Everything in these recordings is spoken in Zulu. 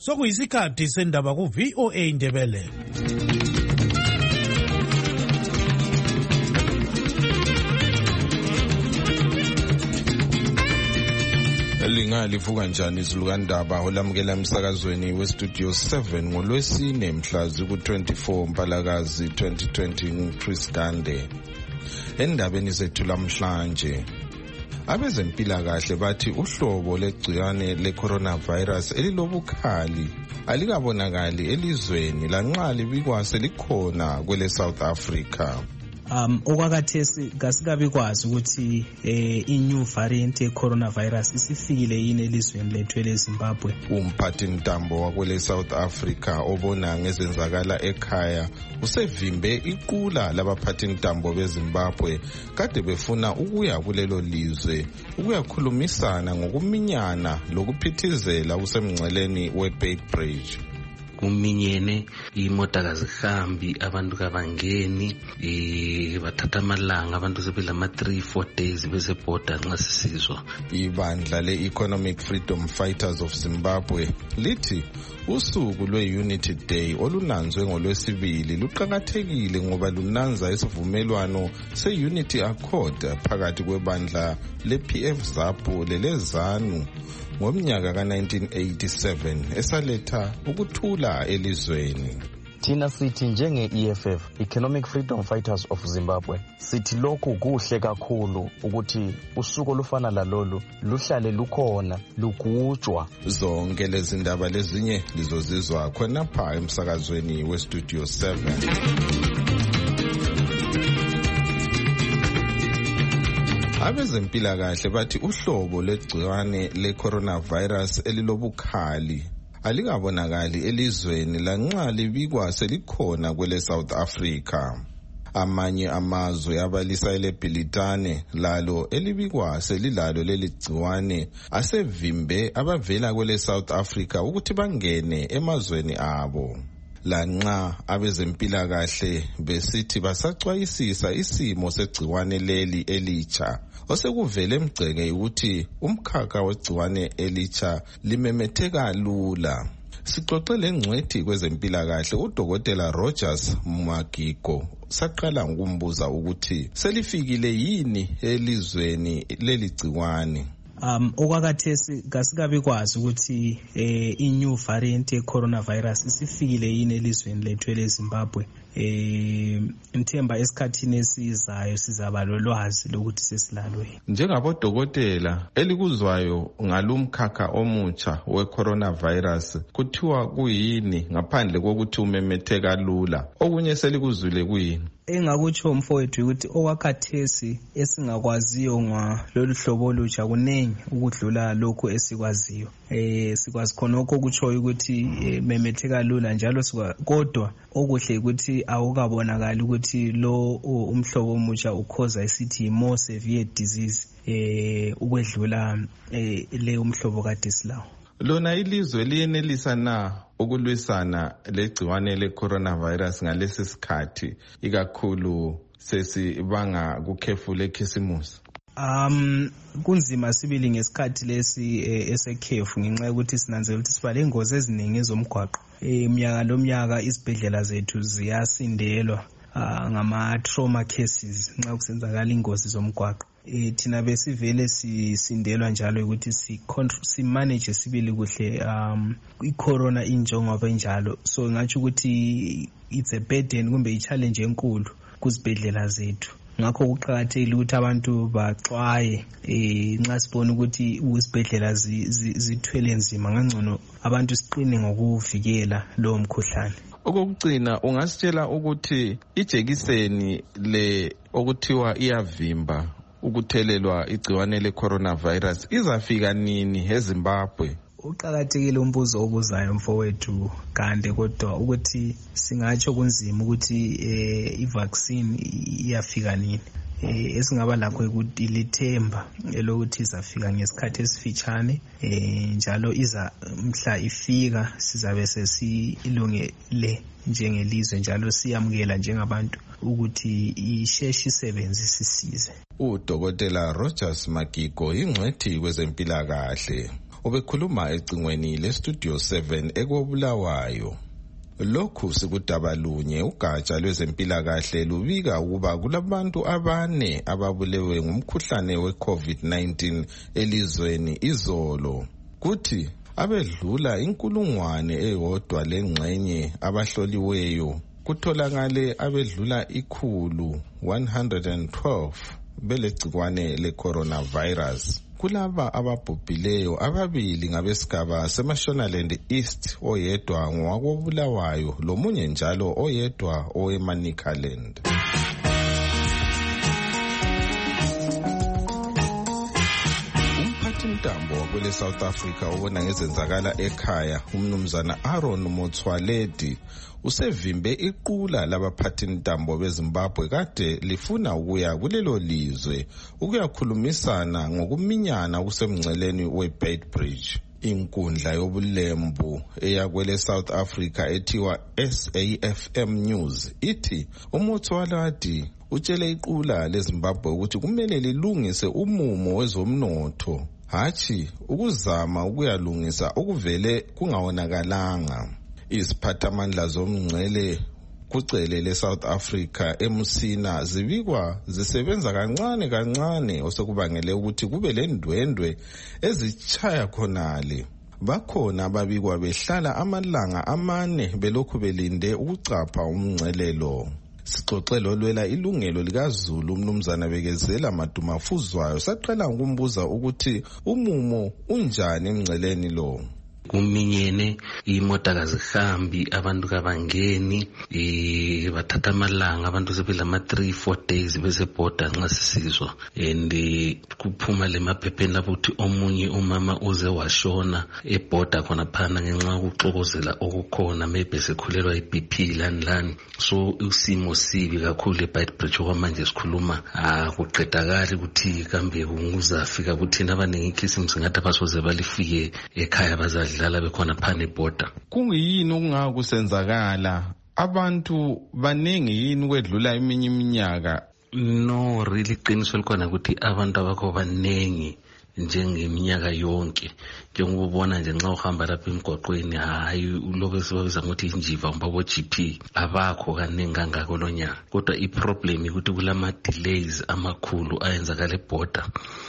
Sokuyisikhathi sendaba ku VOA Indebele. Lingalivuka njani izilukandaba olamukela emsakazweni westudio 7 ngolwesine mhla ziku-24 Mpalakazi 2020 nguChris Gande. Endabeni zethu lamhlanje, abezempilakahle bathi uhlobo legciwane le-coronavirus elilobukhali alikabonakali elizweni lanxa libikwase likhona kwele South Africa. Okwakathesi kasikabi kwazi ukuthi i-new variant ye-coronavirus isifikile yini elizweni lethu leZimbabwe. Umphathi ntambo wakwele South Africa obona ngezenzakala ekhaya usevimbe iqula labaphathi ntambo beZimbabwe kade befuna ukuya kulelo lizwe ukuyakhulumisana ngokuminyana lokuphithizela usemngceleni we-Beit Bridge. Kuminyene imota kazihambi, abantu kabangeni, bathatha amalanga, abantu sebedla ama 3-4 days bese border nxa sisizwa. Ibandla le-Economic Freedom Fighters of Zimbabwe lithi usuku lwe-Unity Day olunanzwe ngolwesibili luqakathekile ngoba lunanza isivumelwano se-Unity Accord phakathi kwebandla le-PF ZAPU lele-ZANU ngomnyaka ka-1987 esaletha ukuthula elizweni. Thina sithi njenge-EFF, Economic Freedom Fighters of Zimbabwe, sithi lokhu kuhle kakhulu ukuthi usuku olufana lalolu luhlale lukhona, lugujwa. Zonke lezi ndaba lezinye lizozizwa khonapha emsakazweni westudio 7. Abezempilakahle bathi uhlobo legciwane le-coronavirus elilobukhali alikabonakali elizweni lanxa libikwa selikhona kwele South Africa. Amanye amazwe abalisa eleBhilitane lalo elibikwa selilalo leli gciwane asevimbe abavela kwele South Africa ukuthi bangene emazweni abo. Lanxa abezempilakahle besithi basaxwayisisa isimo segciwane leli elitsha osekuvele emgceke ukuthi umkhakha wegciwane elitsha limemetheka lula. Sixoxe lengcwethi kwezempilakahle uDokotela Rogers Magigo saqala ngokumbuza ukuthi selifikile yini elizweni leli gciwane. Okwakathesi kasikabi kwazi ukuthi i-new variant ye-coronavirus isifikile yini elizweni lethu leZimbabwe. Ngithemba esikhathini esizayo sizaba lolwazi lokuthi sesilalo. Njengabodokotela elikuzwayo ngalumkhakha omutsha we-coronavirus kuthiwa kuyini ngaphandle kokuthi umemetheka lula, okunye selikuzwile kuyini? Engakutsho mfowethu ukuthi okwakhathesi esingakwaziyo ngalolu hlobo olutsha kuningi ukudlula lokhu esikwaziyo. Sikwazi khonokho okutshoyo ukuthi memetheka lula njalo kodwa okuhle ukuthi awukabonakali ukuthi lo umhlobo omutsha ukhoza isithi more severe disease ukwedlula le umhlobo kade silawo. Lona ilizwe liyenelisa na ukulwisana legciwane le-coronavirus ngalesi sikhathi ikakhulu sesibanga kukhefula ekhisimusi? Kunzima sibili ngesikhathi lesi esekhefu ngenxa yokuthi sinanzela ukuthi siba lengozi eziningi ezomgwaqo. Umnyaka lomnyaka izibhedlela zethu ziyasindelwa ngama-trauma cases nxa kusenzakala ingozi zomgwaqo. Thina besivele sisindelwa njalo ukuthi simanage sibili kuhle i-corona injengoba njalo. So ngathi ukuthi it's a burden kumbe i-challenge enkulu kuzibhedlela zethu. Ngakho kuqakathekile ukuthi abantu baxwaye nxa sibona ukuthi izibhedlela zithwele nzima ngangcono abantu siqine ngokuvikela lowo mkhuhlane. Okugcina ungasitshela ukuthi ijekiseni le okuthiwa iyavimba ukuthelelwa igciwane le-coronavirus izafika nini eZimbabwe? Uqakathekile umbuzo obuzayo mfowethu Gande, kodwa ukuthi singatsho kunzima ukuthi i-vaccine iyafika nini. Esingaba lakho ukuthi lithemba elokuthi izafika ngesikhathi esifitshane, njalo mhla ifika sizabe sesilungele njengelizwe njalo siyamukela njengabantu ukuthi isheshe isebenze sisize. uDokotela Rogers Magigo ingcwethi kwezempilakahle. ubekhuluma ecingweni lestudio 7 eKobulawayo. Lokhu sikudaba lunye ugatsha lwezempilakahle lubika ukuba kulabantu 4 ababulewe ngumkhuhlane we-COVID-19 elizweni izolo. Kuthi abedlula 1,000 lengxenye abahloliweyo kutholakale abedlula 112 belegcikwane le-coronavirus. Kulaba ababhubhileyo 2 ngabesigaba seMashonaland East, oyedwa ngowakobulawayo lomunye njalo oyedwa owemanicaland. Umphathintambo kwele South Africa ubona ngezenzakala ekhaya umnumzana Aaron Motsoaledi usevimbe iqula labaphathintambo beZimbabwe kade lifuna ukuya kulelo lizwe ukuyakhulumisana ngokuminyana kusemngceleni weBeitbridge. Inkundla yobulembu eyakwele South Africa ethiwa SAFM News ithi uMotsoaledi utshele iqula leZimbabwe ukuthi kumele lilungise umumo wezomnotho, hathi ukuzama ukuyalungisa okuvele kungawonakalanga. Iziphathamandla zomngcele kucele leSouth Africa eMusina zibikwa zisebenza kancane osekubangele ukuthi kube lendwendwe ezichaya khonale. Bakhona ababikwa behlala amalanga 4 belokhu belinde ukucapha umngcelelo. Sixoxelo lwela ilungelo likaZulu umnumzana Bekezela Madumafuzwayo saqala ukumbuza ukuthi umumo unjani emngceleni lo. Kuminyene imotakazi hambi abantu kabangeni bathatha amalanga abantu sebela 3-4 days bese border nxa sisizwa and kuphuma le maphepheni lapho ukuthi omunye umama uze washona eborder khona phana ngenxa ukuxokozela okukhona maybe sekhulelwa iBP lani so usimo sibi kakhulu eBeitbridge okwamanje sikhuluma kuqedakala ukuthi kambe kunguzafika ukuthi abaningi ikhisimsi ngathi abasoze balifike ekhaya bazadla dlala bekhona phana eborder. Kungiyini okungakusenzakala? Abantu baningi yini kwedlula eminye iminyaka? No, really qiniso likhona ukuthi abantu abakho baningi njengeminyaka yonke. Njengobona nje nxa uhamba lapha emgwaqweni hayi lokho esibabiza ngokuthi injiva umbabo GP abakho kaningi kangako lonyaka. Kodwa iproblem ukuthi kulama delays amakhulu ayenzakala eborder.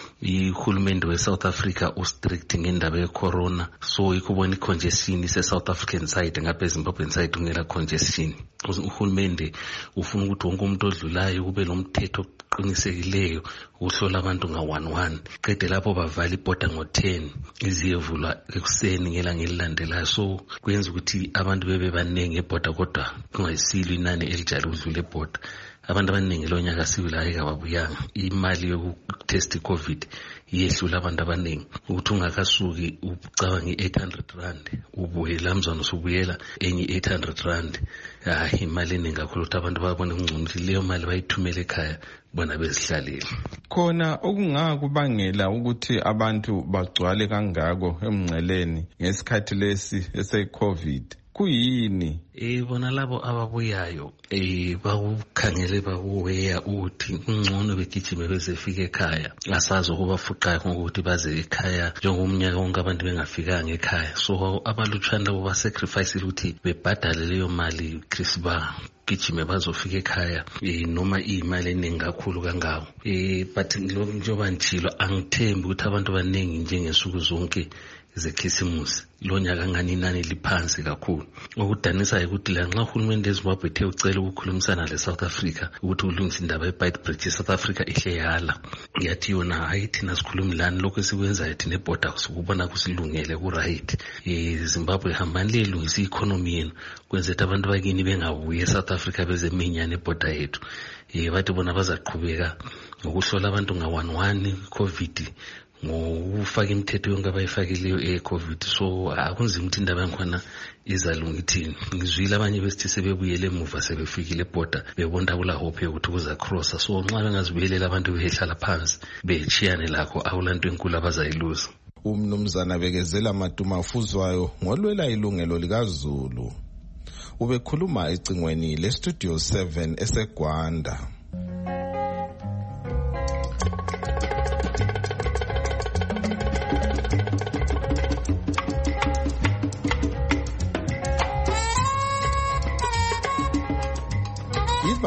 Ihulumende weSouth Africa ustrict ngendaba yecorona, so ikubona icongestion ise-South African side ngapha eZimbabwean side ungela congestion. Uhulumende ufuna ukuthi wonke umuntu odlulayo kube lomthetho oqinisekileyo ukuhlola abantu nga-1-1. Qede lapho bavala iborder ngo-10 iziyevulwa ekuseni ngelanga elilandelayo, so kwenza ukuthi abantu bebe baningi eborder kodwa kungayisilo inani elijalo ukudlula eborder. Abantu abaningi lonyaka sibila ayikababuyanga. Imali yokutest iCovid iyehlula abantu abaningi ukuthi ungakasuki ucabange 800 rand ubuye lamzwana usubuyela enye 800 rand. Imali eningi kakhulu ukuthi abantu babone kungcono ukuthi leyo mali bayithumele ekhaya bona bezihlalele. Khona okungakubangela ukuthi abantu bagcwale kangako emngceleni ngesikhathi lesi eseCovid kuyini? Bona labo ababuyayo bakukhangele bakuweya ukuthi kungcono begijime bezefika ekhaya, asazi ukubafuqayo ngokuthi baze ekhaya njengomnyaka wonke abantu bengafikanga ekhaya. So abalutshwana labo basacrifice ukuthi bebhadale leyo mali Christmas gijime bazofika ekhaya noma imali eningi kakhulu kangako. But njengoba njilo angithembi ukuthi abantu baningi njengesuku zonke zekhisimusi lonyaka ngani inani liphansi kakhulu. Okudanisa ukuthi la nxa uhulumende eZimbabwe ethe ucela ukukhulumisana leSouth Africa ukuthi ulungise indaba yeBeitbridge, South Africa ihle yala yathi yona hayi thina sikhulumi lani lokho esikwenzayo thina eborder sikubona kusilungele ku-right. Zimbabwe hambani lilungisa i-economy yenu kwenza ukuthi abantu bakini bengabuye eSouth Africa bezeminyane eborder yethu. Bathi bona bazaqhubeka ngokuhlola abantu nga-1-1 COVID ngokufaka imithetho yonke abayifakileyo eCovid. So akunzima ukuthi indaba yankhona izalunga ithini. Ngizwile abanye besithi sebebuyele emuva sebefikile eborder bebonda kula hope yokuthi kuza crosser. So nxa bengazibuyelela abantu behlala phansi bechiyane lakho awulanto enkulu abazayiluza. Umnumzana Bekezela Madumafuzwayo ngolwela ilungelo likaZulu ubekhuluma ecingweni lestudio 7 eseGwanda.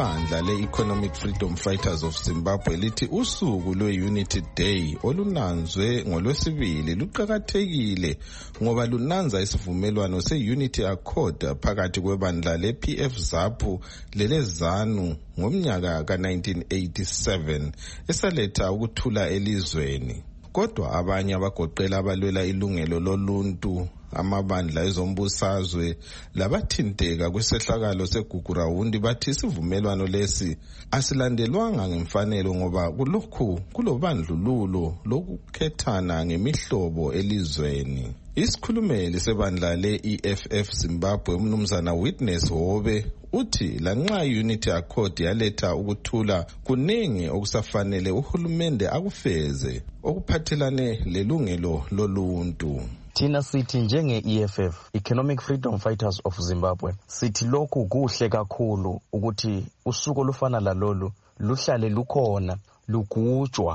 ibandla le-Economic Freedom Fighters of Zimbabwe lithi usuku lwe-Unity Day olunanzwe ngolwesibili luqakathekile ngoba lunanza isivumelwano se-Unity Accord phakathi kwebandla le-PF ZAPU lele-ZANU ngomnyaka ka-1987 esaletha ukuthula elizweni. Kodwa abanye abagoqela abalwela ilungelo loluntu, amabandla ezombusazwe labathinteka kwisehlakalo segugurawundi bathi isivumelwano lesi asilandelwanga ngemfanelo ngoba kulobandlululo lokukhethana ngemihlobo elizweni. Isikhulumeli sebandla le-EFF Zimbabwe umnumzana Witness Hobe uthi lanxa i-Unity Accord yaletha ukuthula kuningi okusafanele uhulumende akufeze okuphathelane lelungelo loluntu. Thina sithi njenge-EFF, Economic Freedom Fighters of Zimbabwe, sithi lokhu kuhle kakhulu ukuthi usuku olufana lalolu luhlale lukhona, lugujwa,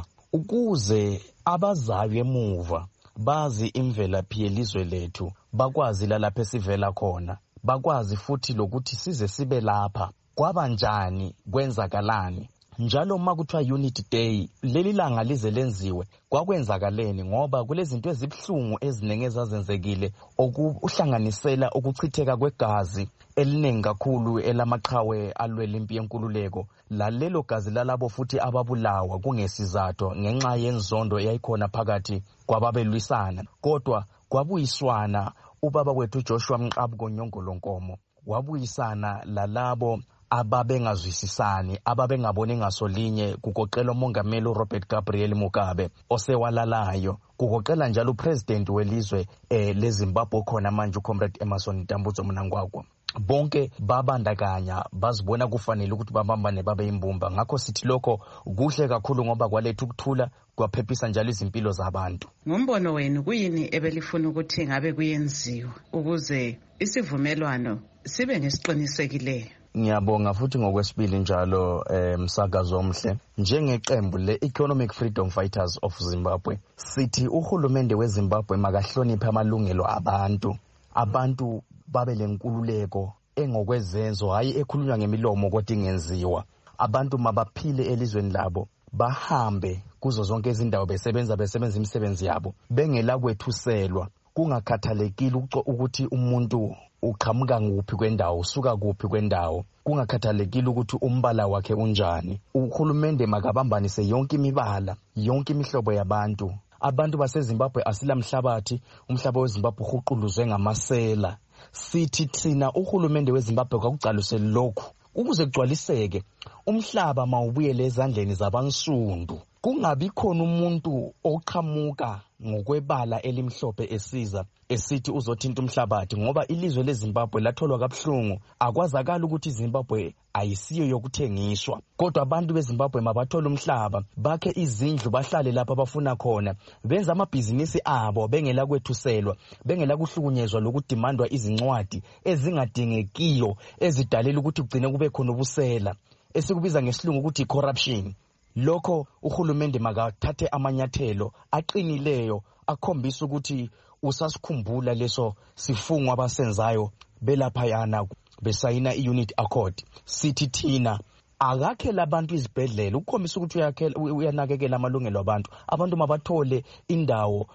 ukuze abazayo emuva bazi imvelaphi yelizwe lethu, bakwazi lalapha esivela khona, bakwazi futhi lokuthi size sibe lapha kwabanjani, kwenzakalani. Njalo uma kuthiwa Unity Day, leli langa lize lenziwe kwakwenzakaleni ngoba kulezinto ezibhlungu ezinenge ezazenzekile okuhlanganisela ukuchitheka kwegazi eliningi kakhulu elamaqhawe alwela impi yenkululeko. Lalelo gazi lalabo futhi ababulawa kungesizathu ngenxa yenzondo eyayikhona phakathi kwababelwisana. Kodwa kwabuyiswana ubaba wethu Joshua Mqabuko Nyongolonkomo wabuyisana lalabo ababengazwisisani, ababengaboni ngasolinye, kugoqela umongameli Robert Gabriel Mugabe osewalalayo, kugoqela njalo upresident welizwe leZimbabwe khona manje uComrade Emmerson Mtambudzo Mnangagwa. Bonke babandakanya bazibona kufanele ukuthi babambane babe imbumba. Ngakho sithi lokho kuhle kakhulu ngoba kwaletha ukuthula, kwaphephisa njalo izimpilo zabantu. Ngombono wenu kuyini ebelifuna ukuthi ngabe kuyenziwe ukuze isivumelwano sibe nesiqinisekileyo? Ngiyabonga futhi ngokwesibili njalo msakazo omhle. Njengeqembu le-Economic Freedom Fighters of Zimbabwe, sithi uhulumende weZimbabwe makahloniphe amalungelo abantu. Abantu babe lenkululeko engokwezenzo, hayi ekhulunywa ngemilomo kodwa ingenziwa. Abantu mabaphile elizweni labo, bahambe kuzo zonke izindawo besebenza imisebenzi yabo, bengela kwethuselwa, kungakhathalekile ukuthi umuntu uqhamuka nguphi kwendawo, usuka kuphi kwendawo, kungakhathalekile ukuthi umbala wakhe unjani. Uhulumende makabambanise yonke imibala, yonke imihlobo yabantu. Abantu baseZimbabwe asilamhlabathi, umhlaba weZimbabwe uhuquluzwe ngamasela. Sithi thina uhulumende weZimbabwe kakucalise lokhu ukuze kugcwaliseke umhlaba mawubuyele ezandleni zabansundu, kungabi khona umuntu oqhamuka ngokwebala elimhlophe esiza esithi uzothinta umhlabathi, ngoba ilizwe leZimbabwe latholwa kabuhlungu. Akwazakala ukuthi iZimbabwe ayisiyo yokuthengiswa, kodwa abantu beZimbabwe mabathola umhlaba, bakhe izindlu, bahlale lapha abafuna khona, benza amabhizinisi abo bengela kwethuselwa, bengela kuhlukunyezwa lokudimandwa izincwadi ezingadingekiyo ezidalela ukuthi kugcine kube khona ubusela esikubiza ngesilungu ukuthi corruption. Lokho uhulumende makathathe amanyathelo aqinileyo akhombisa ukuthi usasikhumbula leso sifungo abasenzayo belaphayana besayina i-Unity Accord. Sithi thina akakhe labantu izibhedlela ukukhombisa ukuthi uyanakekela amalungelo abantu. Abantu mabathole indawo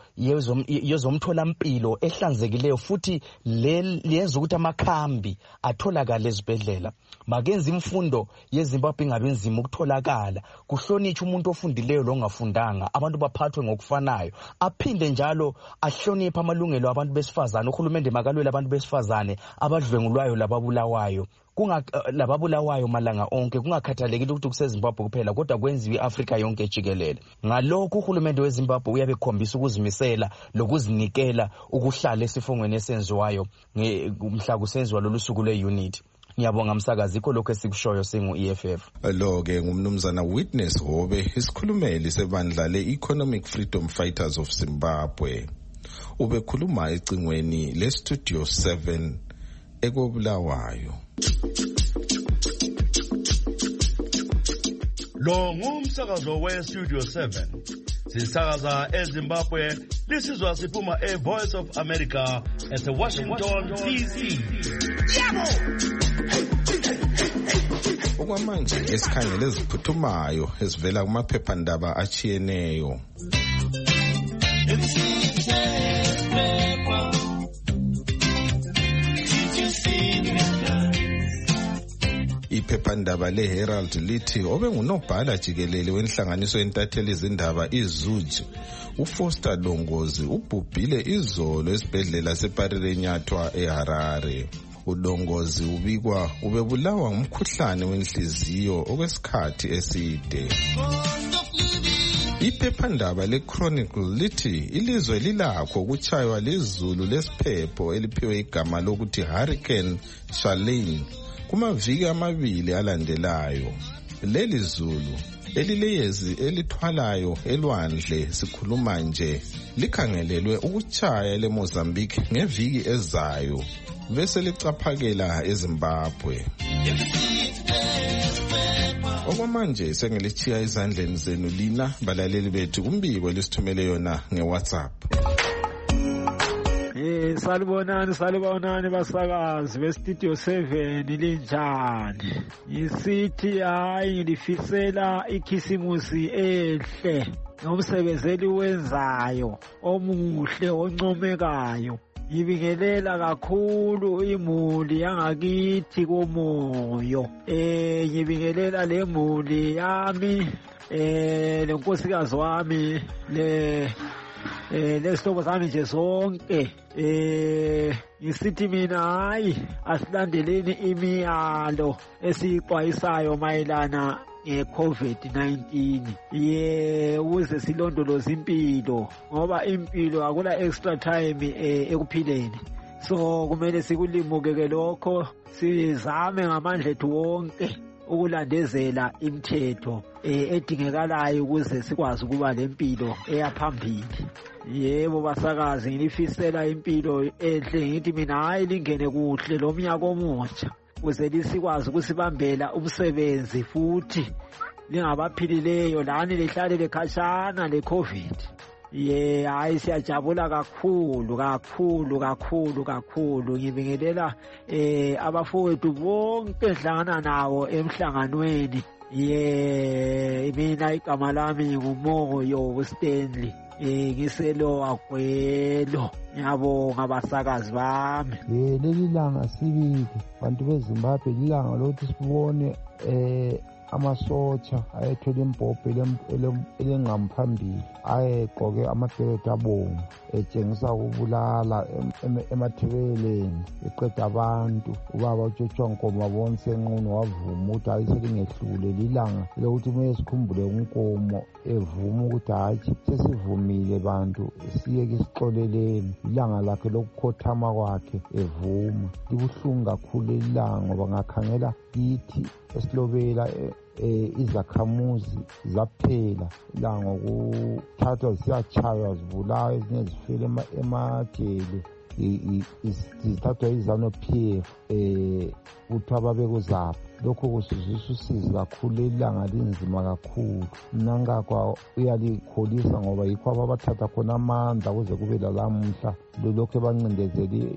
yezomtholampilo ehlanzekileyo futhi lenza ukuthi amakhambi atholakala ezibhedlela. Makenza imfundo yeZimbabwe ingabe nzima ukutholakala, kuhlonitshwe umuntu ofundileyo lo ongafundanga, abantu baphathwe ngokufanayo. Aphinde njalo ahloniphe amalungelo abantu besifazane. Uhulumende makalwele abantu besifazane abadlwengulwayo lababulawayo, lababulawayo malanga onke, kungakhathalekile ukuthi kuseZimbabwe kuphela kodwa kwenziwe iAfrika yonke jikelele. Ngalokho uhulumende weZimbabwe uyabe ekhombisa ukuzimisela lokuzinikela ukuhlala esifungweni esenziwayo mhla kusenziwa lolu suku lwe-Unity. Ngiyabonga msakazi, ikho lokho esikushoyo singu-EFF. Lo-ke ngumnumzana Witness Hobe, isikhulumeli sebandla le-Economic Freedom Fighters of Zimbabwe. Ubekhuluma ecingweni le-Studio 7 ekobulawayo. Lo ngumsakazo we-Studio 7. Sisakaza eZimbabwe, lisizwa siphuma e-Voice of America ese-Washington, D.C. Okwamanje esikhangele eziphuthumayo ezivela kumaphephandaba achiyeneyo. Iphephandaba leHerald lithi obengunobhala jikelele wenhlanganiso yentatheli izindaba iZUJ uFoster Dongozi ubhubhile izolo esibhedlela seParirenyatwa eHarare. uDongozi ubikwa ubebulawa ngumkhuhlane wenhliziyo okwesikhathi eside. Iphephandaba leChronicle lithi ilizwe lilakho ukuchaywa lizulu lesiphepho eliphiwe igama lokuthi Hurricane Charlene kumaviki amabili alandelayo. Leli zulu elileyezi elithwalayo elwandle sikhuluma nje likhangelelwe ukuchaya leMozambique ngeviki ezayo bese licaphakela eZimbabwe. Okwamanje sengilichiya izandleni zenu lina balaleli bethu umbiko lisithumele yona ngeWhatsApp. Salibonani basakazi bestudio 7 linjani. Ngisithi hayi ngilifisela ikhisimusi ehle nomsebenzeli wenzayo omuhle oncomekayo. Ngibingelela kakhulu imuli yangakithi komoyo. Ngibingelela le muli yami lenkosikazi wami lesihlobo sami nje sonke. Ngisithi mina hayi asilandeleni imiyalo esixwayisayo mayelana nge-COVID-19 ukuze silondoloze impilo ngoba impilo akula extra time ekuphileni. So kumele sikulimukeke lokho, sizame ngamandla ethu wonke ukulandezela imithetho edingekalayo ukuze sikwazi ukuba lempilo eyaphambili. Yebo basakazi, ngilifisela impilo enhle. Ngithi mina hayi lingene kuhle lo mnyaka omutsha ukuze lisikwazi ukusibambela umsebenzi futhi lingabaphilileyo lani lihlale lekhashana le-COVID. Hayi siyajabula kakhulu. Ngibingelela abafowethu bonke enhlangana nawo emhlanganweni. Mina igama lami nguMoyo uStanley. Ngiselo agwelo. Ngiyabonga basakazi bami. Leli langa sibili bantu beZimbabwe lilanga lokuthi sibone amasotsha ayethola imbhobhe elengamphambili ayegqoke amabheketi abomvu etshengisa ukubulala emathebeleni eqeda abantu. Ubaba uJoshua Nkomo bonke enqunu wavuma ukuthi ayiselingehlule lilanga lokuthi kumele sikhumbule uNkomo evuma ukuthi hayi sesivumile bantu siyeke isixoleleni. Ilanga lakhe lokukhothama kwakhe evuma. Libuhlungu kakhulu ilanga ngoba ngakhangela kithi esilobela izakhamuzi zaphela la ngokuthathwa ziyachaywa zibulawa ezinye zifele emajele zithathwa iZANU-PF kuthiwa babekuzapha. Lokho kusizisa usizi kakhulu ilanga linzima kakhulu. Mina ngakwa uyalikholisa ngoba yikho ababathatha khona amandla kuze kube lalamuhla lokho bancindezele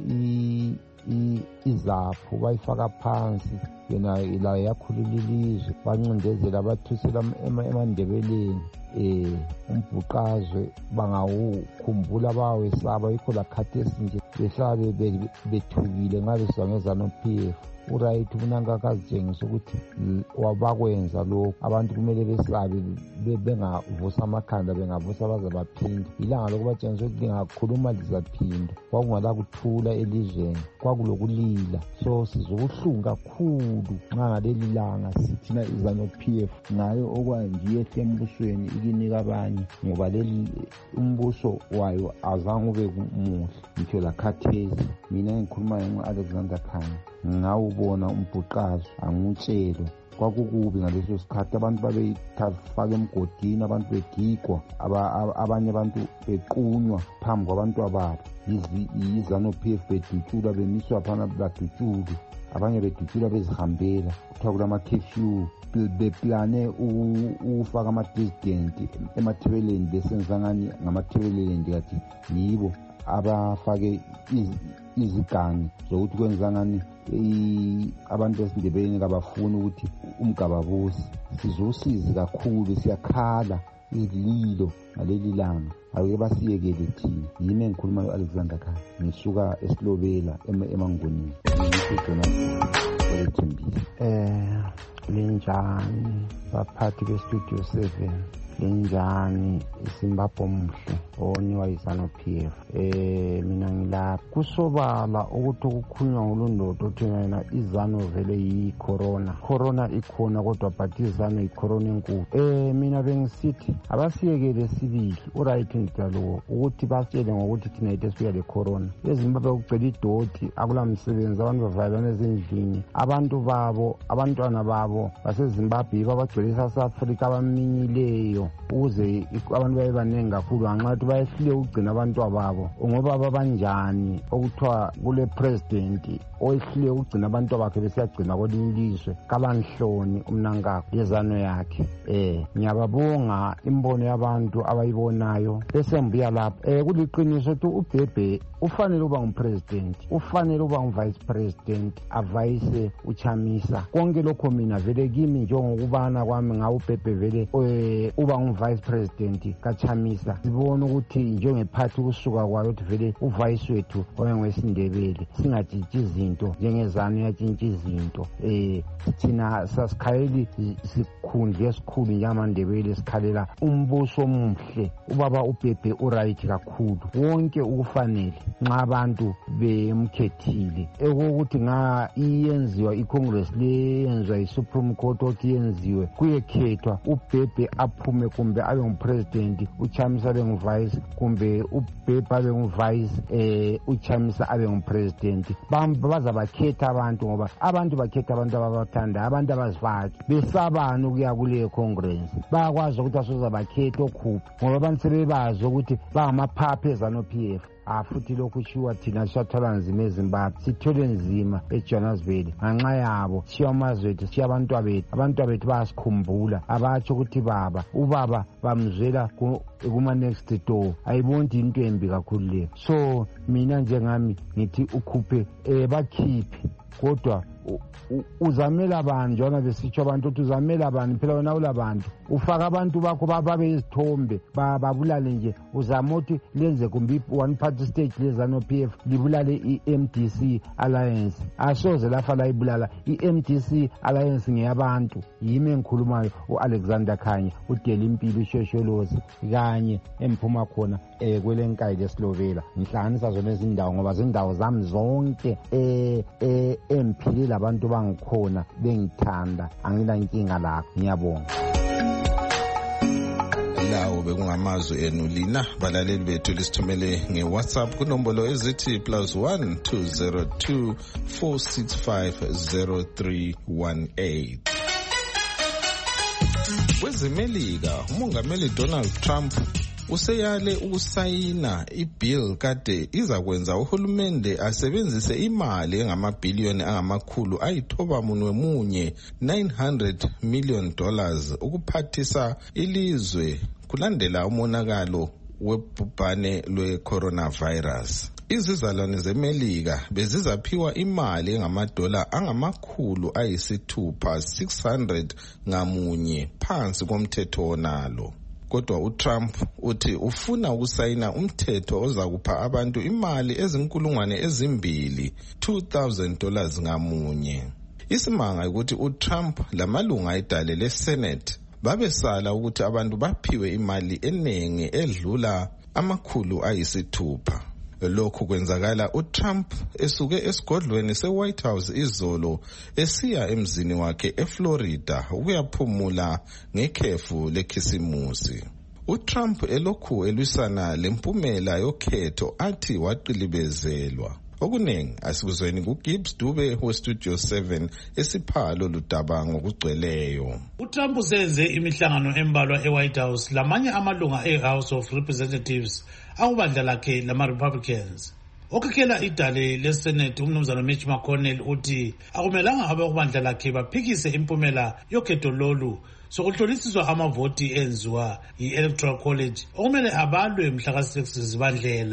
izaphu bayifaka phansi yona la yakhulula ilizwe bancindezela bathusela emandebeleni. Umbhuqazwe bangawukhumbula bawesaba yikho lakhathesi nje behlala bethukile ngabesizwa ngeZANU-PF. Uright uNankakazitshengisa ukuthi wabakwenza lokho abantu kumele besabe bengavusa amakhanda bengavusa baze baphinde. Ilanga lokubatshengisa ukuthi lingakhuluma lizaphinda. Kwakungala kuthula elizweni, kwakulokulila. So sizokuhlungu kakhulu nxa ngaleli langa sithina iZANU-PF ngayo okwangiye embusweni ikinika abanye ngoba leli umbuso wayo azange ube muhle ngitsho lakhathesi. Mina ngikhuluma ngu-Alexander Khanya ngawubona umbhuqazwe angutshelo. Kwakukubi ngaleso sikhathi abantu babefaka emgodini, abantu begigwa, abanye abantu bequnywa phambi kwabantu ababo. iZANU-PF bedutshulwa bemiswa phana badutshulwe, abanye bedutshulwa bezihambela kuthiwa kulama-curfew. Beplane ukufaka ama-president emathebeleni besenza ngani ngamathebeleni ndikathi yibo abafake izigangi zokuthi kwenza ngani abantu besindebeleni kabafuni ukuthi umgababusi sizusizi kakhulu siyakhala ililo ngaleli langa ake basiyekele thina. Yimi engikhuluma u-Alexander Khaya ngisuka eSilobela eMangonini. Linjani baphathi bestudio 7, linjani iZimbabwe Omhle oniwa yiZanu PF. Mina ngilapha kusobala ukuthi ukukhunywa ngolundodo othi yena iZanu vele yi-corona ikhona kodwa but iZanu yi-corona enkulu. Mina bengisithi abasiyekele sibili uright ngidalo ukuthi basitshele ngokuthi thina yethu esibuya le-corona. eZimbabwe kugcwele idoti, akula msebenzi, abantu bavalelana ezindlini, abantu babo abantwana babo baseZimbabwe babagcwele eSouth Africa abaminyileyo ukuze abantu baye baningi kakhulu ngenxa yokuthi bayehlule ukugcina abantu babo. Ngoba babanjani okuthiwa kule president oyehlule ukugcina abantu bakhe besiyagcina kwelinye ilizwe kabanhloni umnankakho yezano yakhe. Ngiyababonga imbono yabantu abayibonayo bese ngibuya lapha. Kuliqiniso ukuthi uBhebhe ufanele uba ngupresident, ufanele uba nguvice president, avayise uChamisa. Konke lokho mina vele kimi njengokubana kwami ngawo uBhebhe vele uba nguvice president kaChamisa. Sibona ukuthi njengephathi kusuka kwayo ukuthi vele uvice wethu oyengwesindebele singatshintshi izinto njengeZanu yatshintshi izinto. Thina sasikhayeli sikhundla esikhulu njengamandebele sikhalela umbuso omuhle. Ubaba uBhebhe uright kakhulu, wonke ukufanele nxa abantu bemkhethile. Ukuthi iyenziwa iCongress leyenziwa iSupreme Court othi yenziwe kuyekhethwa uBhebhe aphume kumbe abe ngupresident, uChamisa abe nguvice, kumbe uBhebhe abe nguvice, uChamisa abe ngupresident. Bazabakhetha abantu ngoba abantu bakhetha abantu ababathanda, abantu abazifaki besabani ukuya kuleyo Congress. Bayakwazi ukuthi asozabakhetha okhuphi ngoba abantu sebebazi ukuthi bangamaphapha eZanu PF. Futhi lokhu kushiwa thina siyathwala nzima eZimbabwe, sithwele nzima eJohannesburg ngenxa yabo. Siya amazwe ethu, siya abantu bethu bayasikhumbula, abatsho ukuthi ubaba bamzwela kuma-next door. Ayiboni into embi kakhulu leyo. So mina njengami ngithi ukhuphe bakhiphe, kodwa uzamela abantu njengoba besitsho abantu ukuthi uzamela abantu. Phela wena ulabantu ufaka abantu bakho babe izithombe babulale nje. Uzama ukuthi lenze kumbe one party state leZanu PF libulale i-MDC Alliance. Asoze lafa la ibulala i-MDC Alliance ngeyabantu. Yimi engikhulumayo u-Alexander Khanya, uDeli Mpilo, uShosholozi kanye emphuma khona kwelenkayi leSilobela. Ngihlanganisa zona izindawo ngoba zindawo zami zonke emphilela abantu bangikhona bengithanda, angilankinga lapho. Ngiyabonga. Lawo bekungamazwi enu lina balaleli bethu lisithumele ngeWhatsApp kunombolo ezithi +1 202 465 0318. KwezeMelika umongameli Donald Trump useyale ukusayina ibill kade izakwenza uhulumende asebenzise imali engamabhiliyoni angamakhulu $900 million ukuphathisa ilizwe kulandela umonakalo webhubhane lwe-coronavirus. Izizalwane zeMelika bezizaphiwa imali engamadola $600 ngamunye phansi komthetho onalo. Kodwa uTrump uthi ufuna ukusayina umthetho ozakupha abantu imali $2,000 ngamunye. Isimanga ukuthi uTrump lamalunga edale leSenate babesala ukuthi abantu baphiwe imali eningi edlula $600. Lokhu kwenzakala uTrump esuke esigodlweni seWhite House izolo esiya emzini wakhe eFlorida ukuyaphumula ngekhefu lekhisimusi. uTrump elokhu elwisana lempumela yokhetho athi waqilibezelwa. Okuningi asikuzweni kuGibbs Dube weStudio 7 esiphalo ludaba ngokugcweleyo. uTrump usenze imihlangano embalwa eWhite House lamanye amalunga eHouse of Representatives akubandla lakhe lama-Republicans. Okhakhela idale leSenate umnumzana Mitch McConnell uthi akumelanga abakubandla lakhe baphikise impumela yokhetho lolu sokuhlolisiswa amavoti enziwa yi-Electoral College okumele abalwe mhla ka-6 Zibandlela.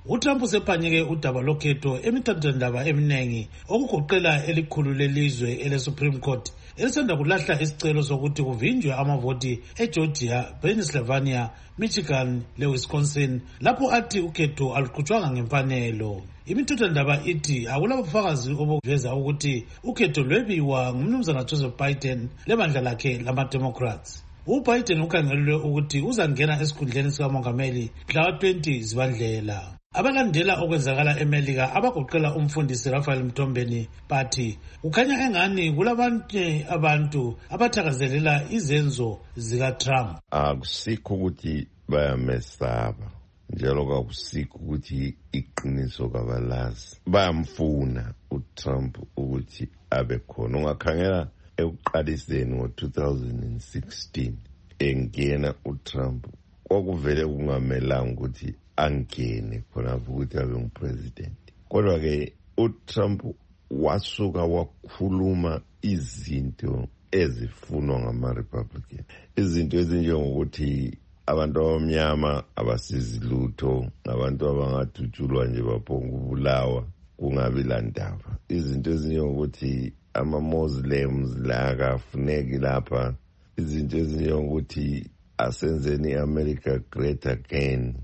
uTrump usephanyeke udaba lokhetho emithathondaba eminingi okugoqela elikhulu lelizwe ele-Supreme Court elisanda kulahla isicelo sokuthi kuvinjwe amavoti eGeorgia, Pennsylvania, Michigan le-Wisconsin lapho athi ukhetho aluqhutshwanga ngemfanelo. Imithathondaba ithi akulabufakazi obuveza ukuthi ukhetho lwebiwa ngumnumzana Joseph Biden lebandla lakhe lama-Democrats. UBiden ukhangelelwe ukuthi uzangena esikhundleni sikamongameli mhla 20 Zibandlela. Abalandela okwenzakala eMelika abagoqela umfundisi Raphael Mtombeni bathi kukhanya engani kulabanye abantu abathakazelela izenzo zikaTrump. Akusikho ukuthi bayamesaba njalo kakusikho ukuthi iqiniso kabalazi. Bayamfuna uTrump ukuthi abe khona. Ungakhangela ekuqaliseni ngo-2016 engena uTrump kwakuvele kungamelanga ukuthi angene khonapho ukuthi abe ngupresident. Kodwa-ke uTrump wasuka wakhuluma izinto ezifunwa ngama-Republican, izinto ezinjengokuthi abantu abamnyama abasizi lutho, abantu abangadutshulwa nje baphonga ukubulawa kungabi landaba, izinto ezinjengokuthi ama-Muslims la akafuneki lapha, izinto ezinjengokuthi asenzeni i-America great again.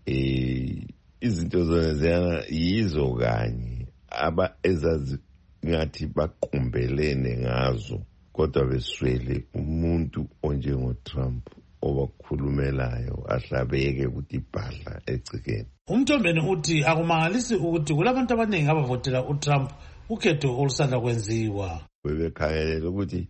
Izinto zona yizo kanye ezazi ngathi baqumbelene ngazo, kodwa beswele umuntu onjengoTrump obakhulumelayo ahlabeke ukuthi ibhadla egcikeni. Umthombeni uthi akumangalisi ukuthi kulabantu abaningi abavotela uTrump ukhetho olusanda kwenziwa. Bebekhangelela ukuthi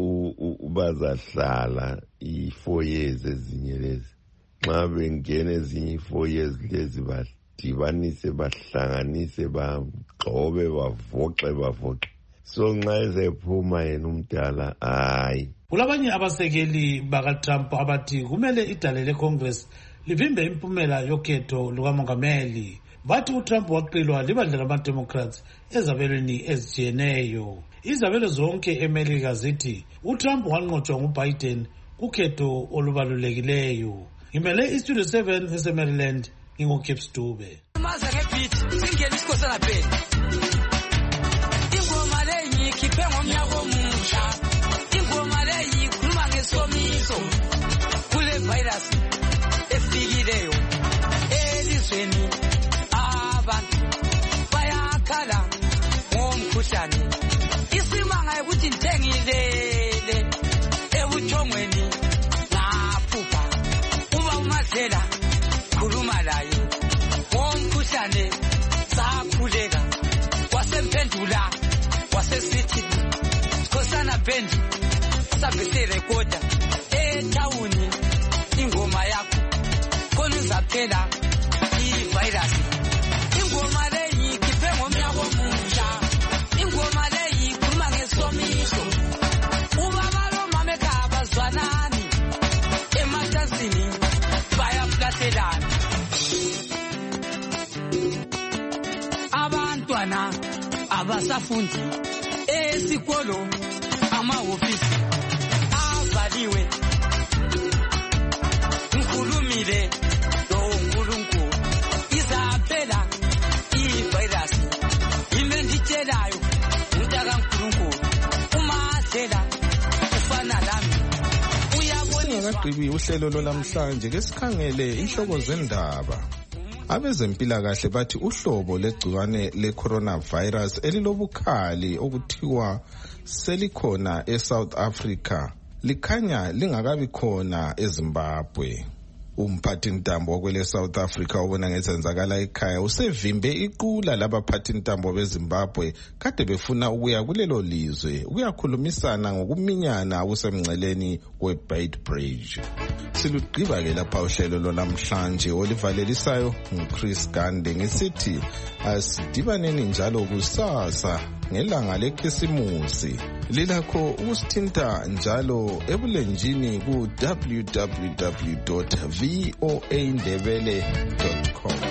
bazahlala i-4 years ezinye lezi. Nxa bengena ezinye i-4 years lezi badibanise, bahlanganise, bagxobe, bavoxe. So nxa esephuma yena umdala hayi. Kulabanye abasekeli bakaTrump abathi kumele idale leCongress livimbe impumela yokhetho lukamongameli. Bathi uTrump waqilwa libandla lama-Democrats ezabelweni ezitshiyeneyo. Izabelo zonke eMelika zithi uTrump wanqotshwa nguBiden kukhetho olubalulekileyo. Ngimele iStudio 7 eseMaryland, ngingoKips Dube. Kule virus efikileyo elizweni abantu bayakhala ngomkhuhlane isimanga ukuthi ngithengilele ebuthongweni ngaphupha uba uMadlela khuluma laye ngomkhuhlane sakhuleka wasemphendula wasesithi Khosana Band sabese recorda etawuni ingoma yakho khona izaphela ivirus ingoma leyi khiphe ngomnyaka omusha ingoma leyi khuluma ngesomiso ubaba lomama abazwanani ematasini bayaflaselana abantwana abasafundi esikolo amahofisi avaliwe ngikhulumile loNkulunkulu izaphela ivirus imenditshelayo untaka nkulunkulu uMadlela ufana lami uyabona. Singakagqibi uhlelo lolwamhlanje ke sikhangele inhloko zendaba. Abezempilakahle bathi uhlobo legciwane le-coronavirus elilobukhali okuthiwa selikhona eSouth Africa likhanya lingakabi khona eZimbabwe. Umphathintambo wakwele South Africa ubona ngezenzakala ekhaya usevimbe iqula labaphathintambo beZimbabwe kade befuna ukuya kulelo lizwe ukuyakhulumisana ngokuminyana okusemngceleni weBeitbridge. Silugqiba ke lapha uhlelo lwanamhlanje olivalelisayo nguChris Gande ngesithi asidibaneni njalo kusasa ngelanga lekhisimusi. Lilakho ukusithinta njalo ebulenjini ku www.voaindebele.com.